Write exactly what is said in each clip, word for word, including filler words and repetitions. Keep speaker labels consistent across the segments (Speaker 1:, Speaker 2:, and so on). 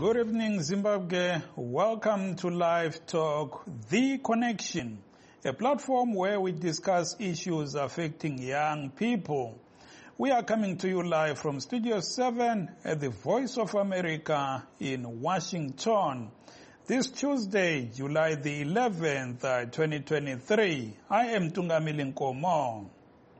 Speaker 1: Good evening, Zimbabwe. Welcome to Live Talk, The Connection, a platform where we discuss issues affecting young people. We are coming to you live from Studio seven at the Voice of America in Washington. This Tuesday, July the eleventh, twenty twenty-three. I am Tungamili Nkomo.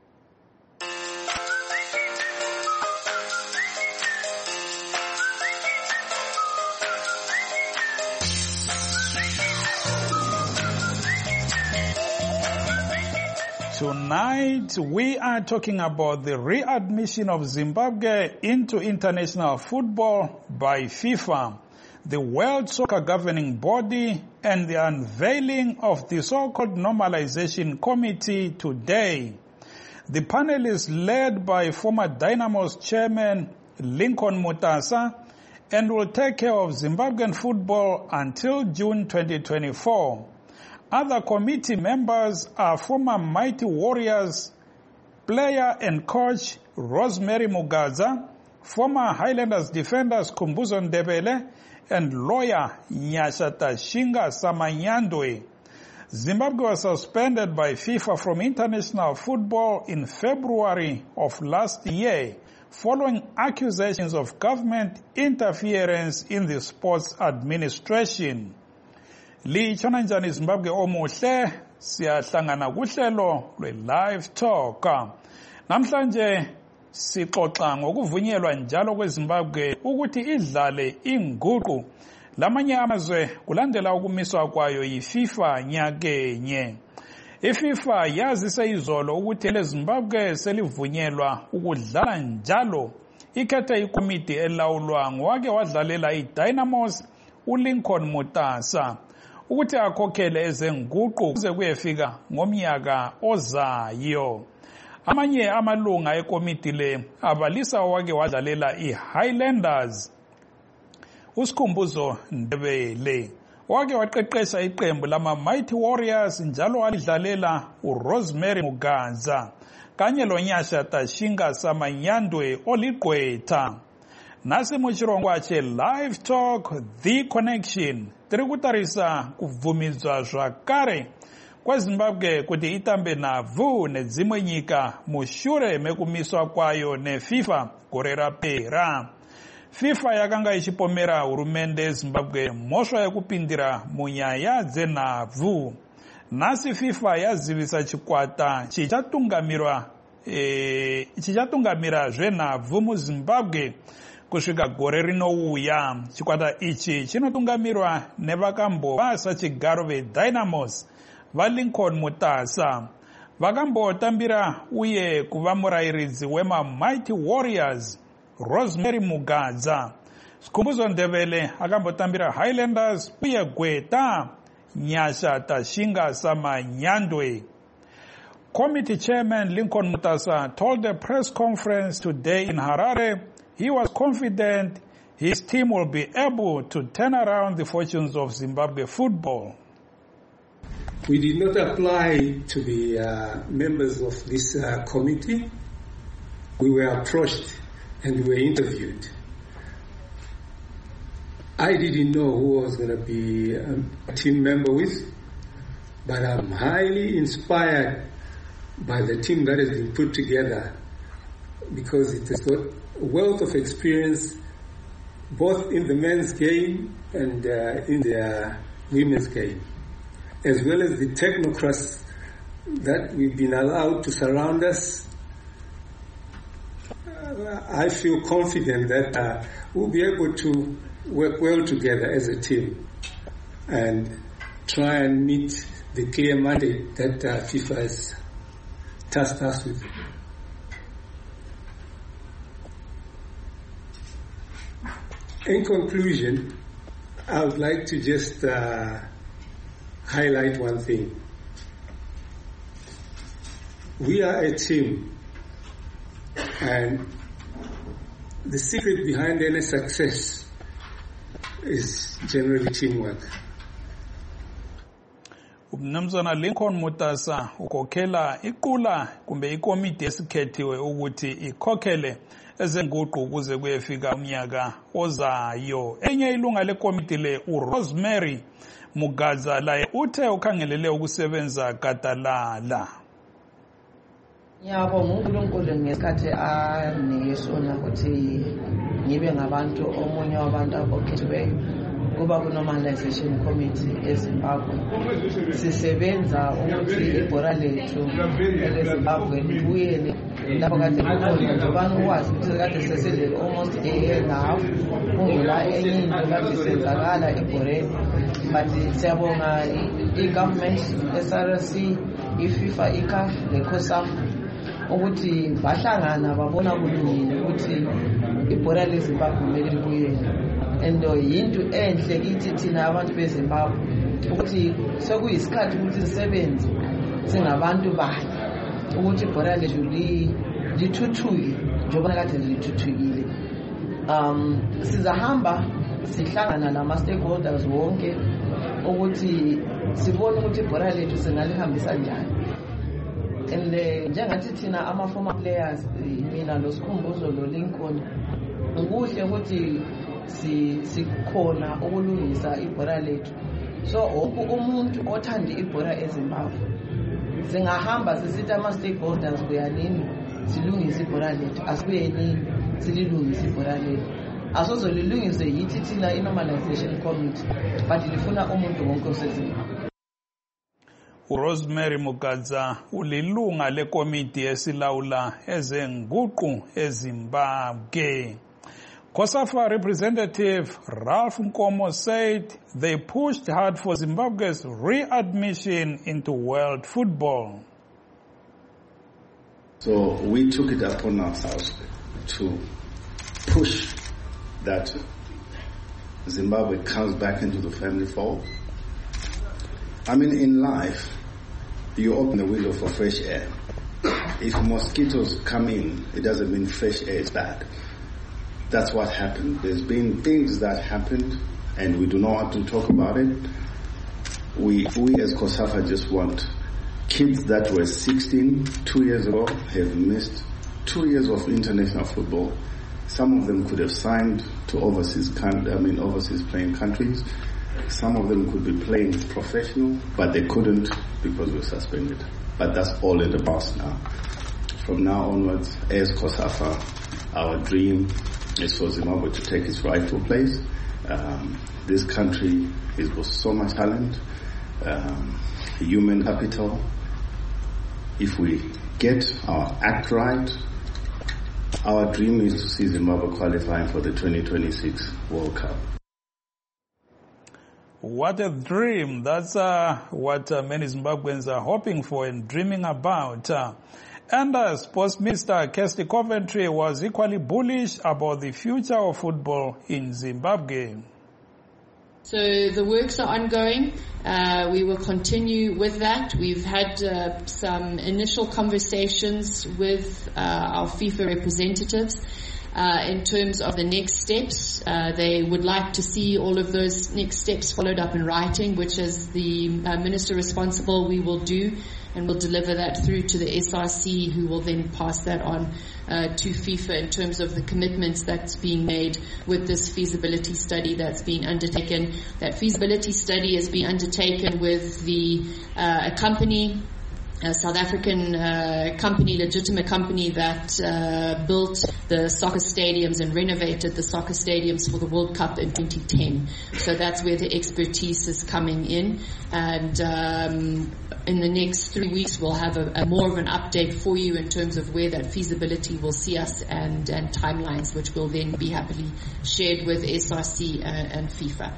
Speaker 1: Tonight, we are talking about the readmission of Zimbabwe into international football by FIFA, the World Soccer Governing Body, and the unveiling of the so-called Normalization Committee today. The panel is led by former Dynamos chairman Lincoln Mutasa and will take care of Zimbabwean football until June twenty twenty-four. Other committee members are former Mighty Warriors player and coach Rosemary Mugadza, former Highlanders defenders Kumbuzo Ndebele, and lawyer Nyasha Tashinga Samanyandwe. Zimbabwe was suspended by FIFA from international football in February of last year following accusations of government interference in the sports administration. Lichona njani Zimbabwe omuhle, siyahlangana kuhlelo lwe-Live Talk. Namhlanje sixoxa ngokuvunyelwa njalo kweZimbabwe ukuthi idlale inguqu lamanye amazwe kulandela ukumiswa kwayo yiFIFA nyakenye. iFIFA yazise izolo ukuthi leZimbabwe selivunyelwa ukudlala njalo ikhethe ikomiti elawulwa ngowake wadlalela iDynamos uLincoln Mutasa ukuthi akhokhele ezenguqu kuze kuyefika ngomnyaka ozayo. Amanye amalunga ekomiti le abalisa owake wadlalela iHighlanders uSikhumbuzo Ndebele, owake waqeqesha iqembu lama Mighty Warriors njalo walidlalela uRosemary Mugadza kanye loNyasha Tashinga Samanyandwe oliqwetha. Nasi muchirongo ache Live Talk, The Connection. Tiri kutarisa kuvumizwa zvakare kweZimbabwe kuti itambe navhu nedzimwe nyika mushure mekumiswa kwayo neFIFA gore rapera. FIFA yakanga ichipomera hurumende yeZimbabwe mhosva yekupindira munyaya dzenhabvu. Nasi FIFA yazivisa chikwata chichatungamirwa e, chichatungamira zvenhabvu muZimbabwe kusvika gore rinouya. Chikwata ichi chinotungamirwa nevakambova sachigaro veDynamos vaLincoln Mutasa, vakambotambira uye kuva murayiridzi wema Mighty Warriors Rosemary Mugadza. Sikhumbuzo Ndebele akambotambira Highlanders uye gweta Nyasha Tashinga Samanyandwe. Committee chairman Lincoln Mutasa told a press conference today in Harare he was confident his team will be able to turn around the fortunes of Zimbabwe football.
Speaker 2: We did not apply to the uh, members of this uh, committee. We were approached and we were interviewed. I didn't know who I was going to be a team member with, but I'm highly inspired by the team that has been put together because it has got a wealth of experience both in the men's game and uh, in the uh, women's game, as well as the technocrats that we've been allowed to surround us. Uh, I feel confident that uh, we'll be able to work well together as a team and try and meet the clear mandate that uh, FIFA has tasked us with. In conclusion, I would like to just uh, highlight one thing. We are a team, and the secret behind any success is generally teamwork.
Speaker 1: Mnumzana Lincoln Mutasa ukhokhela iqula kumbe ikomiti esikhethiwe ukuthi ikhokhele ezenguqu ukuze kuyefika umnyaka ozayo. Enye ilunga lekomiti le uRosemary Mugadza laye uthe ukhangelele ukusebenza gadalala.
Speaker 3: Yabo uNkulunkulu ngesikhathi anike sona ukuthi ngibe ngabantu omunye wabantu abokhethiweyo kuba ku-normalization committee eZimbabwe. Sisebenza ukuthi ibhora lethu eleZimbabwe libuyele lapho kade kukhona njobani ukwazi ukuthi kade sesidlele almost a year and a half kungela enye into kade senzakala ebhoreni. But siyabonga i-government, S R C, i-FIFA, i-CAF, ne-COSAFA ukuthi bahlangana babona kulungile ukuthi ibhora leZimbabwe kumele libuyele. And yinto enhle kithi thina abantu beZimbabwe ukuthi sekuyisikhathi ukuthi sisebenze singabantu bahle ukuthi ibhora lethu lithuthuke njengoba kade lithuthukile. Um sizahamba sihlangana nama stakeholders wonke ukuthi sibone ukuthi ibhora lethu singalihambisa njani. And njengathi thina ama former players mina lo Sikhumbuzo lo Lincoln ukuhle ukuthi si sikhona ukulungisa ibhora lethu. So umuntu othanda ibhora eZimbabwe singahamba sisithi ama stakeholders kuyanini silungise ibhora lethu, asibuye nini sililungise ibhora lethu. Asozolilungise yithi thina i-normalization committee but lifuna umuntu wonke oseZimbabwe.
Speaker 1: uRosemary Mugadza ulilunga lekomiti esilawula ezenguqu eZimbabwe. COSAFA representative Ralph Nkomo said they pushed hard for Zimbabwe's readmission into world football.
Speaker 4: So we took it upon ourselves to push that Zimbabwe comes back into the family fold. I mean, in life, you open the window for fresh air. If mosquitoes come in, it doesn't mean fresh air is bad. That's what happened. There's been things that happened, and we do not want to talk about it. We, we as COSAFA just want kids that were sixteen, two years ago, have missed two years of international football. Some of them could have signed to overseas, I mean, overseas playing countries. Some of them could be playing professional, but they couldn't because we were suspended. But that's all in the past now. From now onwards, as COSAFA, our dream is for Zimbabwe to take its rightful place. Um, this country is with so much talent, um, human capital. If we get our act right, our dream is to see Zimbabwe qualifying for the twenty twenty-six World Cup.
Speaker 1: What a dream. That's uh, what uh, many Zimbabweans are hoping for and dreaming about. Uh, and uh, Sports Minister Kirsty Coventry was equally bullish about the future of football in Zimbabwe.
Speaker 5: So the works are ongoing. Uh, we will continue with that. We've had uh, some initial conversations with uh, our FIFA representatives uh, in terms of the next steps. Uh, they would like to see all of those next steps followed up in writing, which as the uh, minister responsible we will do, and we'll deliver that through to the S R C, who will then pass that on uh, to FIFA in terms of the commitments that's being made with this feasibility study that's being undertaken. That feasibility study is being undertaken with the uh, a company, a South African uh, company, legitimate company that uh, built the soccer stadiums and renovated the soccer stadiums for the World Cup in twenty ten. So that's where the expertise is coming in. And um, in the next three weeks, we'll have a, a more of an update for you in terms of where that feasibility will see us and, and timelines, which will then be happily shared with S R C and, and FIFA.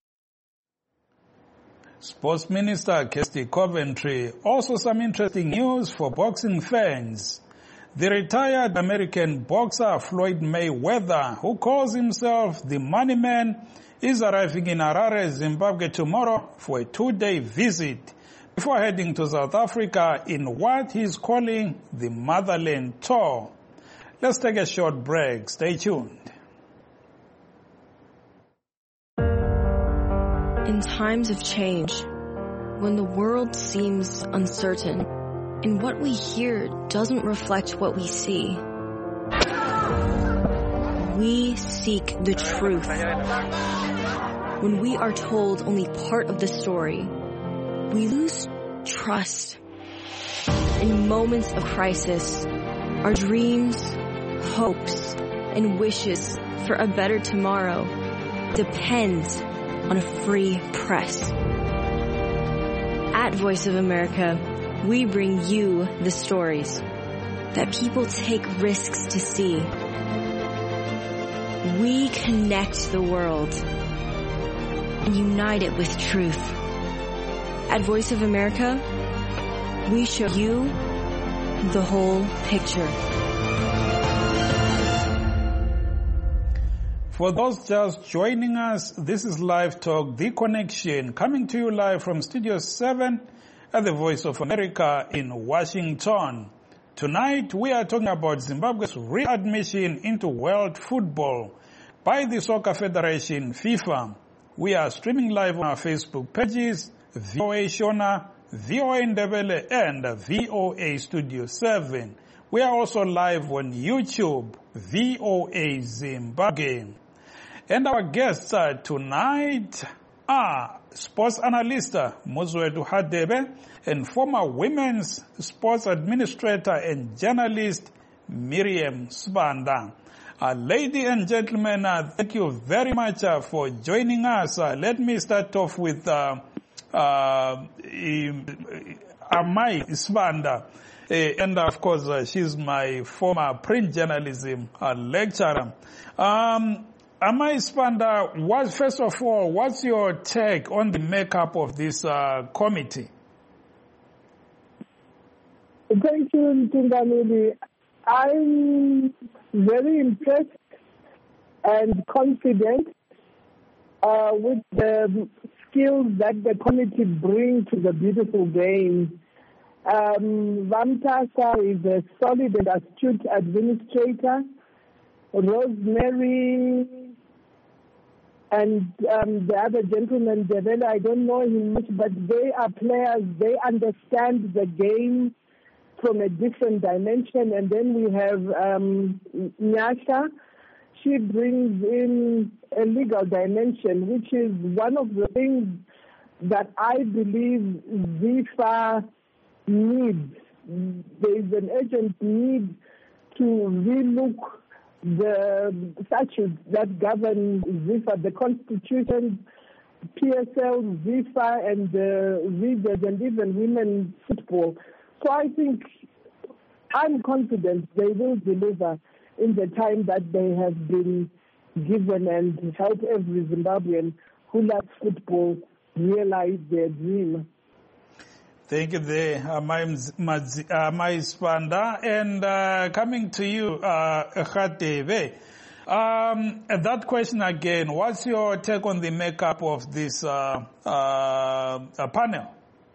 Speaker 1: Sports Minister Kirsty Coventry. Also some interesting news for boxing fans. The retired American boxer Floyd Mayweather, who calls himself the Money Man, is arriving in Harare, Zimbabwe tomorrow for a two-day visit before heading to South Africa in what he's calling the Motherland Tour. Let's take a short break. Stay tuned.
Speaker 6: In times of change, when the world seems uncertain and what we hear doesn't reflect what we see. We seek the truth. When we are told only part of the story, we lose trust. In moments of crisis, our dreams, hopes, and wishes for a better tomorrow depend on a free press. At Voice of America, we bring you the stories that people take risks to see. We connect the world and unite it with truth. At Voice of America, we show you the whole picture.
Speaker 1: For those just joining us, this is Live Talk, The Connection, coming to you live from Studio seven at the Voice of America in Washington. Tonight, we are talking about Zimbabwe's readmission into world football by the Soccer Federation, FIFA. We are streaming live on our Facebook pages, V O A Shona, V O A Ndebele, and V O A Studio seven. We are also live on YouTube, V O A Zimbabwe. And our guests uh, tonight are sports analyst Muzwetu Hadebe and former women's sports administrator and journalist Miriam Sibanda. Uh, ladies and gentlemen, uh, thank you very much uh, for joining us. Uh, let me start off with uh, uh, Amai Sibanda. Uh, and of course, uh, she's my former print journalism uh, lecturer. Um, Amai Sibanda, what, first of all, what's your take on the makeup of this uh, committee?
Speaker 7: Thank you, Ntungamili. I'm very impressed and confident uh, with the skills that the committee brings to the beautiful game. Um, Vamtasa is a solid and astute administrator. Rosemary and um, the other gentleman, Devela, I don't know him much, but they are players. They understand the game from a different dimension. And then we have um, Nyasha. She brings in a legal dimension, which is one of the things that I believe FIFA needs. There is an urgent need to relook the statutes that govern FIFA, the Constitution, P S L, FIFA, and the readers, and even women's football. So I think I'm confident they will deliver in the time that they have been given and help every Zimbabwean who loves football realize their dream.
Speaker 1: Thank you there, Amai Sibanda. And uh, coming to you, uh, Hadebe. Um, that question again, what's your take on the makeup of this uh, uh, panel?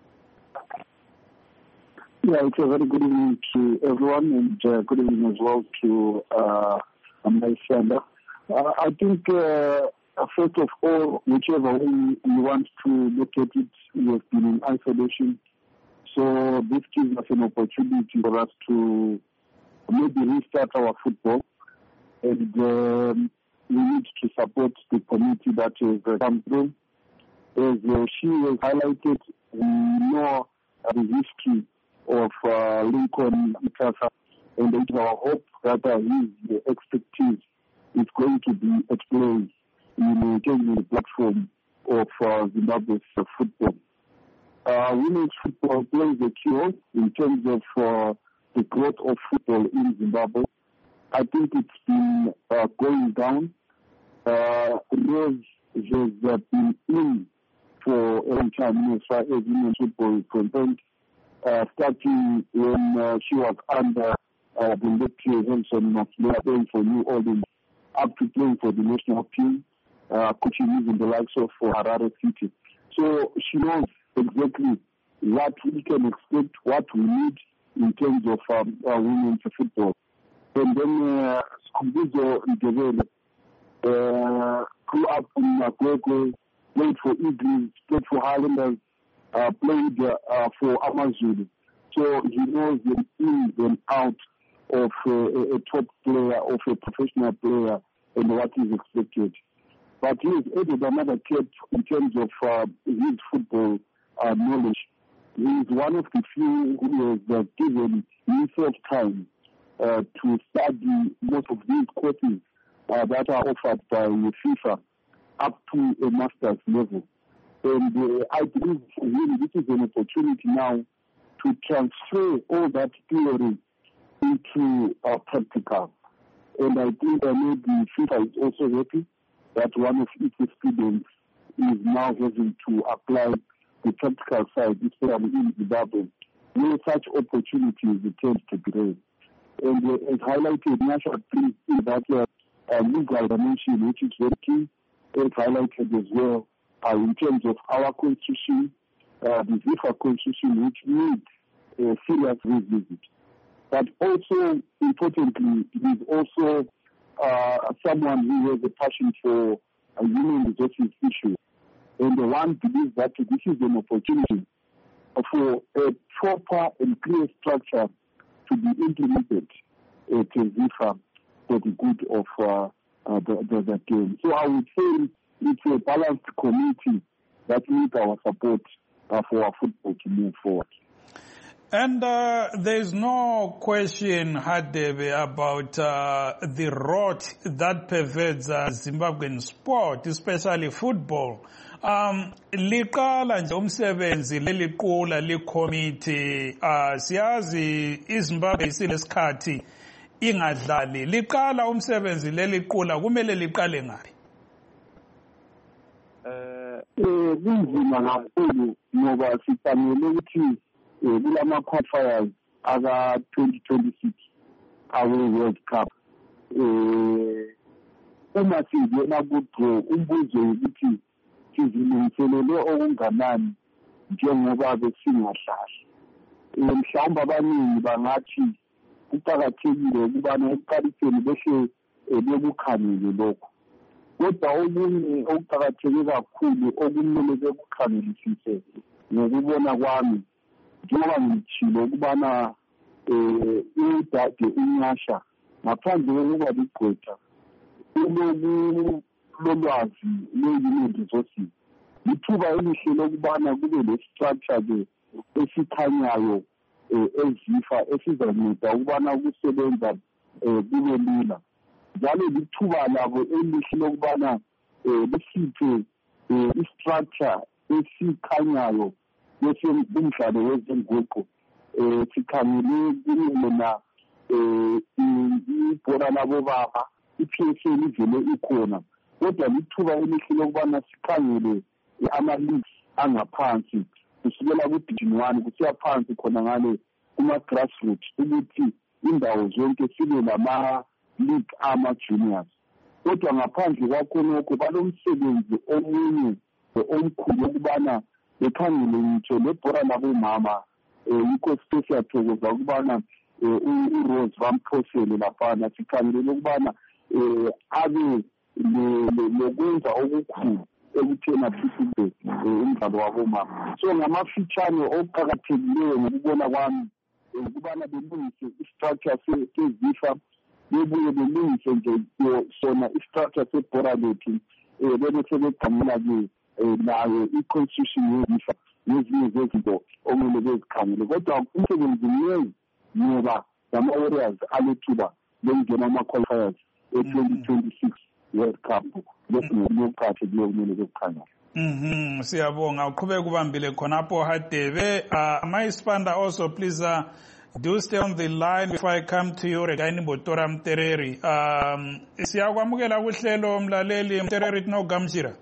Speaker 8: Yeah, it's a very good evening to everyone, and uh, good evening as well to uh, Amai Sibanda. Uh, I think, uh, first of all, whichever way we want to look at it, we have been in isolation. So this gives us an opportunity for us to maybe restart our football, and um, we need to support the committee that has come through. As uh, she has highlighted, we know the history of uh, Lincoln Mtasa, and it's our hope that uh, his expertise is going to be at play in changing the platform of uh, Zimbabwe's uh, football. Uh, women's football plays a key role in terms of uh, the growth of football in Zimbabwe. I think it's been uh, going down. Uh, Rose has uh, been in for a long time as far as women's football is concerned, uh, starting when uh, she was under uh, the late Henson Maxwell playing for New Orleans, up to playing for the national team, uh, coaching in the likes of uh, Harare City. So she knows exactly what we can expect, what we need in terms of um, uh, women's football. And then Skumbizo Ndebele uh, grew up in Magwegwe, played for Eagles, played for Highlanders, uh, played uh, for Amazulu. So he knows the ins and out of uh, a, a top player, of a professional player, and what is expected. But he has added another cap in terms of uh, his football uh, knowledge. He is one of the few who has uh, given himself time uh, to study most of these courses uh, that are offered by FIFA up to a master's level. And uh, I believe for him this is an opportunity now to transfer all that theory into uh, practical. And I think uh, maybe FIFA is also happy that one of its students is now having to apply the practical side, especially in Zimbabwe, where such opportunities tend to be raised. And uh, as highlighted, National please in that uh, legal dimension, which is very key, as highlighted as well, uh, in terms of our constitution, uh, the FIFA constitution, which needs a serious revisit. But also, importantly, he is also uh, someone who has a passion for a human resources issue. And the one believes that this is an opportunity for a proper and clear structure to be implemented at FIFA for the good of uh, uh, the, the, the game. So I would say it's a balanced community that needs our support uh, for our football to move forward.
Speaker 1: And uh, there's no question, Hadebe, about uh, the rot that pervades uh, Zimbabwean sport, especially football. Um, liqala nje umsebenzi leliqula likomiti uh, siyazi iZimbabwe isilesikhathi ingadlali. Liqala umsebenzi leliqula kumele liqale ngaphi?
Speaker 8: Eh kunzima kakhulu ngoba sifanele ukuthi kulama qualifiers aka twenty twenty-six awe World Cup. Eh uma singena ku-draw umbuzo ukuthi sizilungiselele okunganani njengoba besingahlahli. Mhlawumbe abaningi bangathi kuqakathekile ukubana ekuqaliseni behle bekukhangele lokho. Kodwa okunye okuqakatheke kakhulu okumele bekukhangelisise ngokubona kwami njengoba ngitshilo ukubana udade unyasha ngaphandle kokuba ligqwetha uloku lolwazi lwe-human resources lithuba elihle lokubana kube le-structure-ke esikhanyayo ezifa esizanceda ukubana ukusebenza kube lula. Njalo lithuba labo elihle lokubana besiphe i-structure esikhanyayo kumdlalo wezenguqu. Sikhangele kunina ibhola labobaba i-P S L ivele ikhona. Kodwa lithuba elihle lokubana sikhangele ama-leagues angaphansi kusukela ku-division one kusiya phansi khona ngale kuma-grassroots ukuthi indawo zonke sibe lama-league ama-juniors. Kodwa ngaphandle kwakhonokho balomsebenzi omunye omkhulu ukubana bekhangele ngitsho lebhora labomama yikho siyathokoza ukubana uRose bamphosele laphana sikhangelele ukubana abe lokwenza okukhulu ekuthena phithise umdlalo wabomama. So ngamafitshane okuqakathekileyo ngokubona kwami ukubana belungise i-structure sezifa bebuye belungise nje sona i-structure sebhora lethu bebe sebegqamela-ke nayo i-constitution yezifa nezinye zezinto okumele bezikhangele. Kodwa umsebenzi mningi ngoba lama-warriors alethuba lokungena ama-qualifiers e-twenty twenty-six World Cup. Lokuqakathekileyo kumele bekukhangele.
Speaker 1: Mhm, siyabonga uqhubeka ubambile khonapho Hadebe. Uh, Mayispanda also please uh, do stay on the line before I come to you regarding Botora Mtereri. Um, siyakwamukela kuhlelo mlaleli Mtereri tinogamshira.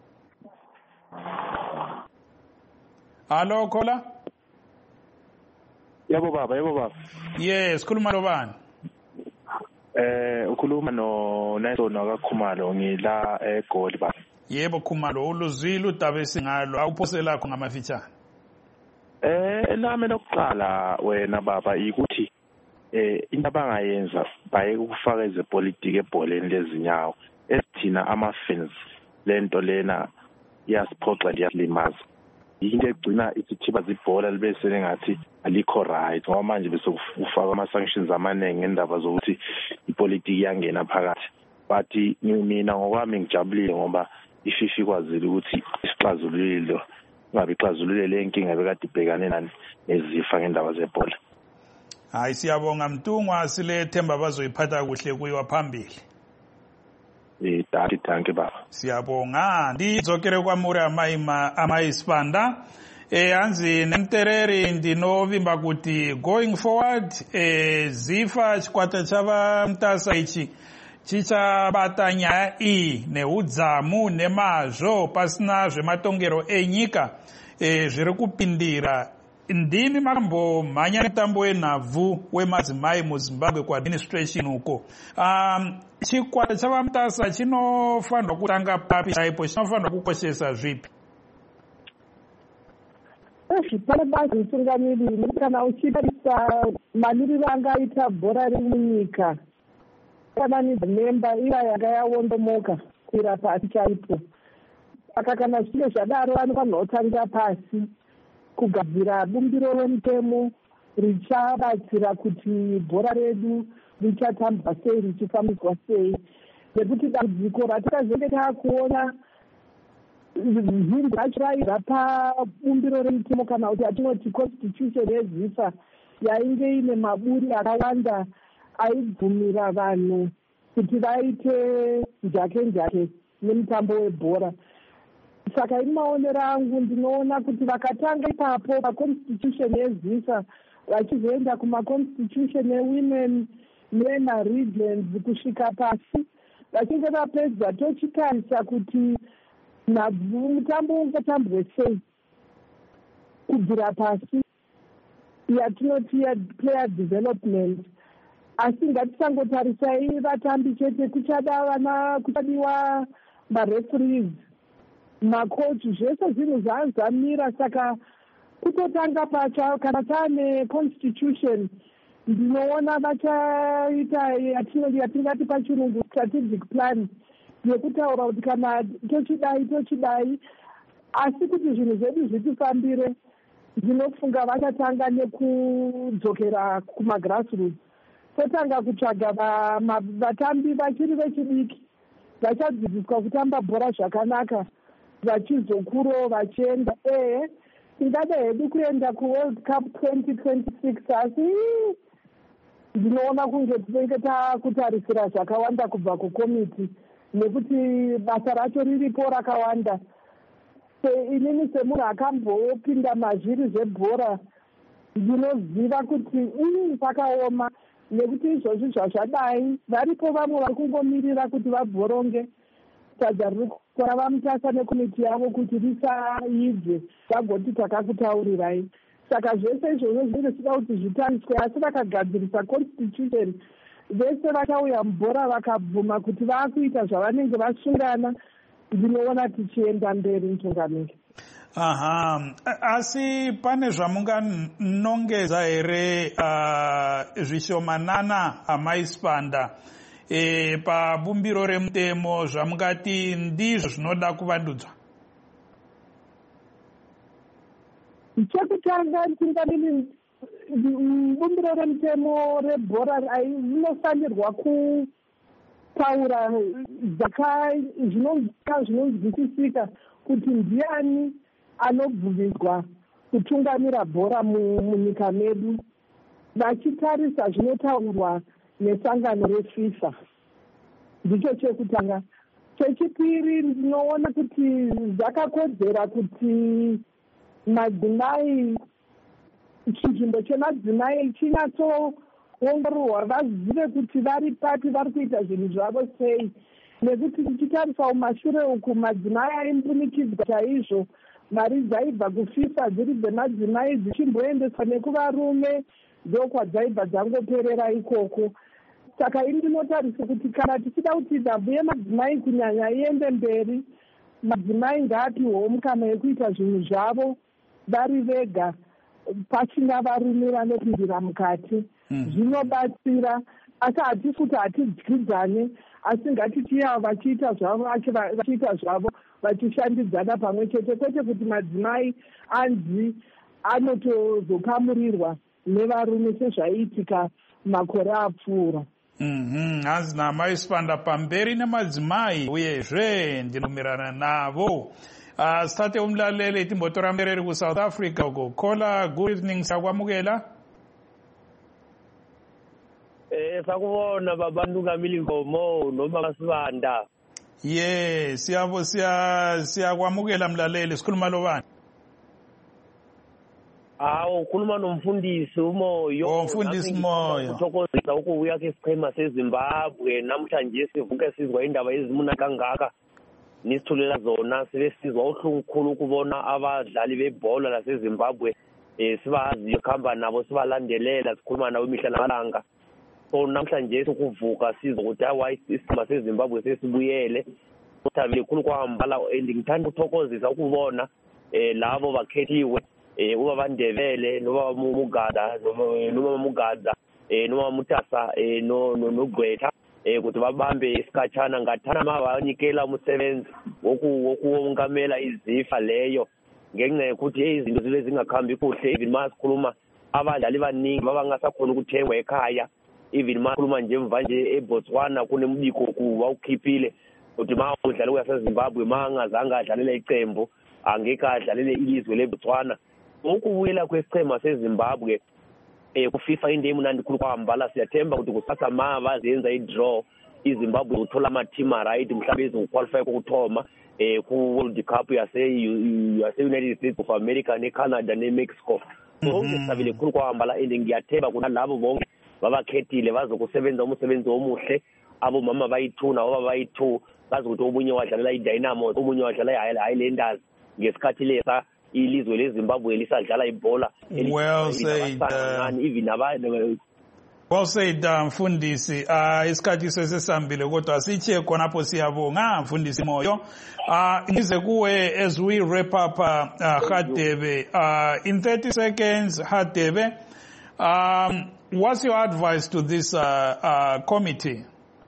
Speaker 1: Hello Kola?
Speaker 9: Yebo baba, yebo baba.
Speaker 1: Yes, khuluma lobani?
Speaker 9: Eh ukhuluma no Nelson akaKhumalo ngila eGoli baba.
Speaker 1: Yebo Khumalo uluzwile udaba esingalo awuphose lakho ngamafitshane.
Speaker 9: Eh nami lokuqala wena baba ikuthi eh into abangayenza baye ukufaka ezepolitiki ebholeni lezinyawo esithina ama fans lento lena yasiphoxa ndiyalimaza. into egcina isithiba zibhola libe selengathi alikho right ngoba manje bese ufaka ama-sanctions amaningi ngendaba zokuthi ipolitiki iyangena phakathi. But mina ngokwami ngijabulile ngoba iFIFA ikwazile ukuthi isixazulule ngabe ixazulule le nkinga bekade ibhekane nani nezifa ngendaba zebhola.
Speaker 1: Hayi siyabonga Mtungwa, sile themba bazoyiphatha kuhle kuyiwa phambili.
Speaker 9: Eh thank you thank you baba.
Speaker 1: Siyabonga ndidzokere kwamuri amaima amaisipanda eh hanzi nemtereri ndinovimba kuti going forward eh zifa chikwata chava mtasa ichi chichabata nyaya iyi neudzamu nemazvo pasina zvematongero enyika eh zviri kupindira. Ndimi makambo mhanya mutambo wenhabvu wemadzimai muZimbabwe kuadministration uko. Um, chikwata chavamutasa chinofanirwa kutanga papi chaipo, chinofanirwa kukoshesa zvipi?
Speaker 7: Pane bazi mutungamiriri kana uchitarisa mamiriro angaita bhora riri munyika kana nemba iya yanga yawondomoka kuira pasi chaipo. Saka kana zvinhu zvadaro vanofanirwa kutanga pasi kugadzira bumbiro remutemo richabatsira kuti bhora redu richatambwa sei richifambidzwa sei, nekuti dambudziko ratakazenge taakuona zvinhu zvacho raibva pabumbiro remutemo kana kuti atinoti constitution yezifa yainge ine maburi akawanda aibvumira vanhu kuti vaite njake njake nemutambo webhora. Saka imaonero angu ndinoona kuti vakatanga ipapo paconstitution yezifa vachizoenda kumaconstitution ewomen nemaregions kusvika pasi vachinge vapedza tochitarisa kuti mutambo ungatambwe sei kubvira pasi yatinoti player development. Asi ngatisangotarisai vatambi chete, kuchada vana kuchadiwa mareferees makochi zvese zvinhu zvazamira. Saka kutotanga pacha kana taane constitution ndinoona vachaita yatingati pachirungu strategic plan yekutaura kuti kana tochidai tochidai, asi kuti zvinhu zvedu zvitifambire ndinofunga vachatanga nekudzokera kumagrassroots. Totanga kutsvaga vatambi vachiri vechidiki vachadzidziswa kutamba bhora zvakanaka, vachizokuro vachienda ehe tingada hedu kuenda kuworld cup twenty twenty-six. Asi ndinoona kunge tinenge takutarisira zvakawanda kubva kukomiti nekuti basa racho riripo rakawanda. Inini semunhu akambopinda mazviri zvebhora ndinoziva kuti ii pakaoma, nekuti izvozvi zvazvadai varipo vamwe vari kungomirira kuti vabhoronge sadza riri kukora vamutasa nekomiti yavo kuti risaibve vagoti takakutaurirai. Saka zvese izvozvo zvinenge zvida kuti zvitariswe, asi vakagadzirisa constitution vese vakauya mubhora vakabvuma kuti vakuita zvavanenge vasungana, ndinoona tichienda mberi mutungamiri.
Speaker 1: Aha, asi pane zvamunganongedza here uh, zvishomanana amaisipanda e, pabumbiro remutemo zvamungati ndizvo zvinoda kuvandudzwa?
Speaker 7: Chekutanga tingamiri bumbiro remutemo rebhora rinofanirwa kutaura zvinonzwisisika kuti ndiani anobvumidzwa kutungamira bhora munyika medu, vachitarisa zvinotaurwa nesangano reFIFA. Ndicho chekutanga. Chechipiri, ndinoona kuti zvakakodzera kuti madzimai, chinzvimbo chemadzimai chinatsoongororwa, vazive kuti vari pati, vari kuita zvinhu zvavo sei, nekuti tichitarisa mumashure uku madzimai aimbunikidzwa chaizvo. Mari dzaibva kuFIFA dziri dzemadzimai dzichimboendeswa nekuvarume ndokwadzaibva dzangoperera ikoko. Saka ini ndinotarisa kuti kana tichida kuti nhabvu yemadzimai kunyanya iende mberi, madzimai ngaapiwewo mukana yekuita zvinhu zvavo vari vega pasina varume vanopindira mukati. Zvinobatsira, asi hatisi kuti hatidyidzane, asi ngatichiya vachiita zvavo vachiita zvavo vachishandidzana pamwe chete, kwete kuti madzimai anzi anotozokamurirwa nevarume sezvaiitika makore apfuura.
Speaker 1: Mhm, hanzi naamai Sibanda pamberi nemadzimai uyezve ndinomirana navo. Uh, sithathe umlaleli timbotora mbereri ku-South Africa uko. Khola, good evening, siyakwamukela.
Speaker 10: Eh sakubona babantu kaMili Ngomo noma Sibanda.
Speaker 1: Yeah, siyabo siya siyakwamukela mlaleli, sikhuluma lobani?
Speaker 10: Awu ukhuluma nomfundisi uMoyo.
Speaker 1: Oh, mfundisi Moyo.
Speaker 10: Uthokozisa ukubuya ke sichema seZimbabwe namhlanje sivuke sizwa indaba ezimuna kangaka. Nisithulela zona sibesizwa uhlungukhulu ukubona abadlali bebhola laseZimbabwe eh sibazi khamba nabo sibalandelela sikhuluma nabo imihla namalanga. So namhlanje ukuvuka sizwa ukuthi ayi isima seZimbabwe sesibuyele. Uthabile khulu kwahambala ngithanda ukuthokozisa ukubona eh labo bakhethiwe eh uba bandebele noma Mugada noma Mugada eh noma Mutasa eh no nogqwetha eh ukuthi babambe isikhatshana ngathana mabanikela umsebenzi woku wokuwongamela izifa leyo ngenxa ukuthi izinto zibe zingakhambi kuhle even masikhuluma abadlali baningi babangasakhona ukuthengwa ekhaya even masikhuluma nje mva nje eBotswana kunembiko kuba ukhiphile ukuthi mawudlala uyaseZimbabwe mangazange adlalela icembu angeke adlalele ilizwe leBotswana ukubuyela kwesichema seZimbabwe eh ku FIFA inde emunandi khulu kwahambala siyathemba ukuthi kusasa ma bazenza idraw iZimbabwe uthola ama team right mhlawumbe izoqualify ukuthoma eh ku World Cup yase yase United States of America ne Canada ne Mexico. Bonke sabile khulu kwahambala ende ngiyathemba kuna labo bonke babakhethile bazokusebenza umsebenzi omuhle abo mama bayithuna oba bayithu bazokuthi obunye wadlalela iDynamo obunye wadlalela iHighlanders ngesikhathi lesa ilizwe leZimbabwe lisadlala ibhola.
Speaker 1: Well said, uh,
Speaker 10: even abanye
Speaker 1: well said mfundisi. Uh, isikhathi sesesambile kodwa sithe khonapho siyabonga mfundisi Moyo. Uh, ngize kuwe as we wrap up uh, Hadebe uh, in thirty seconds. Hadebe, um, what's your advice to this uh, uh, committee?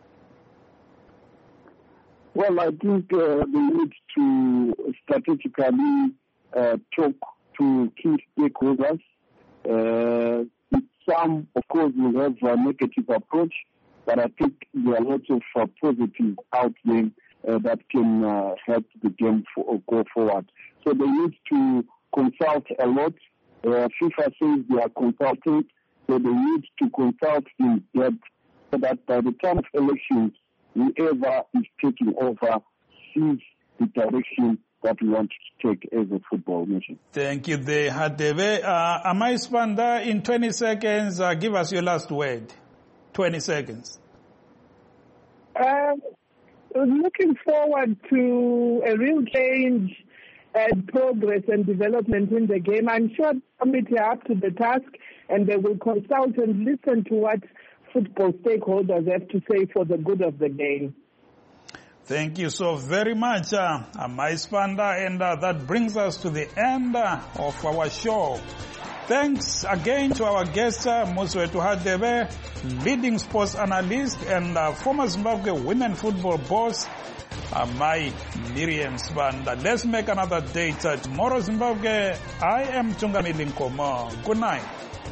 Speaker 8: Well, I think uh, they need to strategically uh, talk to key stakeholders. Uh, some, of course, will have a negative approach, but I think there are lots of uh, positive out there uh, that can uh, help the game for, go forward. So they need to consult a lot. Uh, FIFA says they are consulting, so they need to consult in depth so that by the time of elections, whoever is taking over sees the direction that we want to take as a football nation.
Speaker 1: Thank you, De Hadebe. Uh, Amai Sibanda, in twenty seconds, uh, give us your last word. twenty seconds.
Speaker 7: Uh, looking forward to a real change and progress and development in the game. I'm sure the committee are up to the task and they will consult and listen to what football stakeholders have to say for the good of the game.
Speaker 1: Thank you so very much, uh, Amai Sibanda, and uh, that brings us to the end uh, of our show. Thanks again to our guest, uh, Moswetu Hadebe, leading sports analyst and uh, former Zimbabwe women football boss, Amai Miriam Sibanda. Let's make another date uh, tomorrow, Zimbabwe. I am Tungamili Nkomo. Good night.